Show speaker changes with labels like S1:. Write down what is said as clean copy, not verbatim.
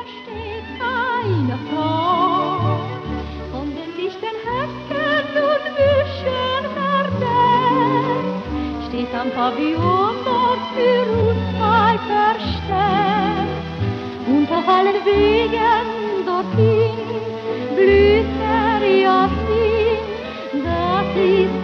S1: steht keine Frau. Von den dichten Hecken und Büschen verdeckt, steht am Pavillon dort für uns zwei versteckt. Und auf allen Wegen dorthin blüht der Jasmin, das ist